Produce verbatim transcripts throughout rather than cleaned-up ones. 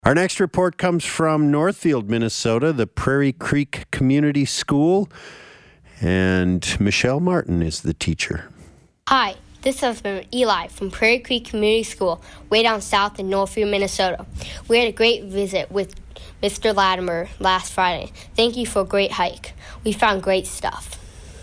Our next report comes from Northfield, Minnesota, the Prairie Creek Community School, and Michelle Martin is the teacher. Hi, this has been Eli from Prairie Creek Community School, way down south in Northfield, Minnesota. We had a great visit with Mister Latimer last Friday. Thank you for a great hike. We found great stuff.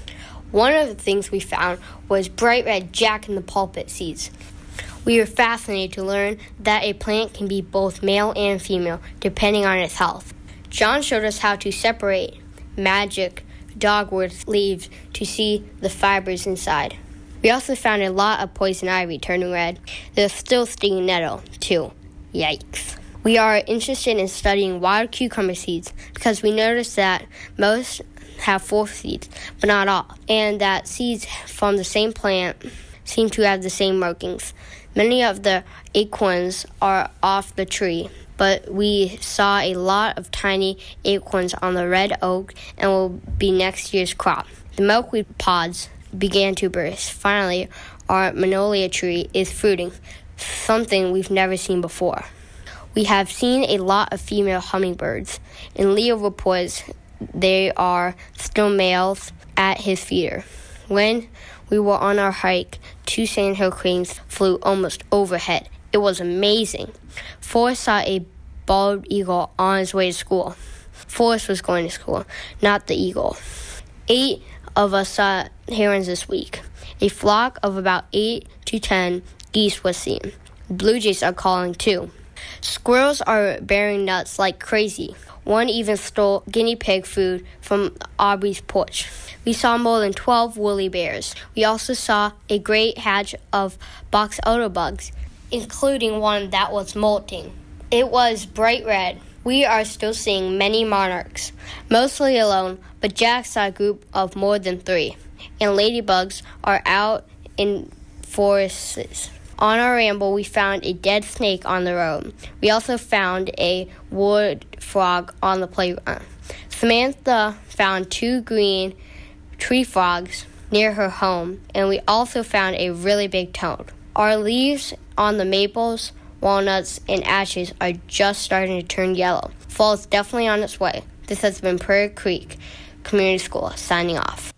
One of the things we found was bright red jack-in-the-pulpit seeds. We were fascinated to learn that a plant can be both male and female, depending on its health. John showed us how to separate magic dogwood leaves to see the fibers inside. We also found a lot of poison ivy turning red. There's still stinging nettle, too. Yikes. We are interested in studying wild cucumber seeds because we noticed that most have four seeds, but not all, and that seeds from the same plant seem to have the same markings. Many of the acorns are off the tree, but we saw a lot of tiny acorns on the red oak and will be next year's crop. The milkweed pods began to burst. Finally, our magnolia tree is fruiting, something we've never seen before. We have seen a lot of female hummingbirds. In Leo reports, they are still males at his feeder. When we were on our hike, two sandhill cranes flew almost overhead. It was amazing. Forrest saw a bald eagle on his way to school. Forrest was going to school, not the eagle. Eight of us saw herons this week. A flock of about eight to ten geese was seen. Blue jays are calling too. Squirrels are bearing nuts like crazy. One even stole guinea pig food from Aubrey's porch. We saw more than twelve woolly bears. We also saw a great hatch of box elder bugs, including one that was molting. It was bright red. We are still seeing many monarchs, mostly alone, but Jack saw a group of more than three, and ladybugs are out in forests. On our ramble, we found a dead snake on the road. We also found a wood frog on the playground. Samantha found two green tree frogs near her home, and we also found a really big toad. Our leaves on the maples, walnuts, and ashes are just starting to turn yellow. Fall is definitely on its way. This has been Prairie Creek Community School, signing off.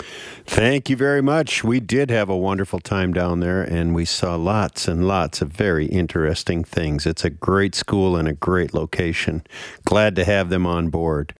Thank you very much. We did have a wonderful time down there, and we saw lots and lots of very interesting things. It's a great school and a great location. Glad to have them on board.